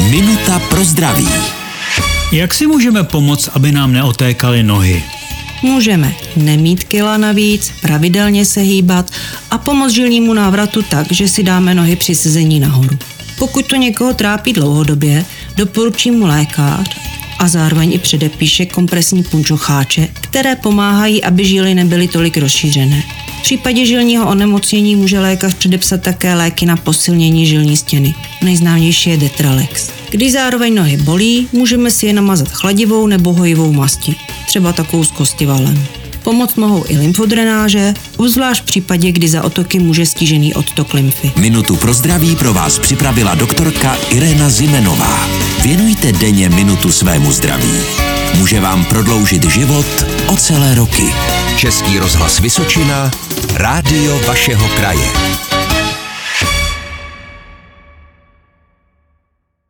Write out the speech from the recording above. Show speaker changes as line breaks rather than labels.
Minuta pro zdraví.
Jak si můžeme pomoct, aby nám neotékaly nohy?
Můžeme nemít kila navíc, pravidelně se hýbat a pomoct žilnímu návratu tak, že si dáme nohy při sezení nahoru. Pokud to někoho trápí dlouhodobě, doporučím mu lékař a zároveň i předepíše kompresní punčocháče, které pomáhají, aby žíly nebyly tolik rozšířené. V případě žilního onemocnění může lékař předepsat také léky na posilnění žilní stěny. Nejznámější je Detralex. Když zároveň nohy bolí, můžeme si je namazat chladivou nebo hojivou mastí, třeba takovou s kostivalem. Pomoct mohou i lymfodrenáže, obzvlášť v případě, kdy za otoky může stížený odtok lymfy.
Minutu pro zdraví pro vás připravila doktorka Irena Zimenová. Věnujte denně minutu svému zdraví. Může vám prodloužit život o celé roky. Český rozhlas Vysočina, rádio vašeho kraje.